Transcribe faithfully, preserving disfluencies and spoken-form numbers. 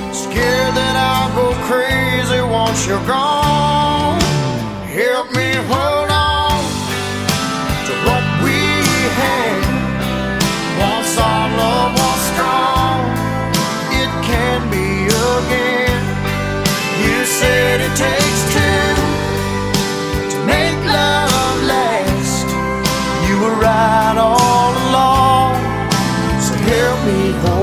Scared that I'll go crazy once you're gone. Help me hold on to what we had. Once our love was strong, it can be again. You said it takes two to make love last. You were right all along, so help me hold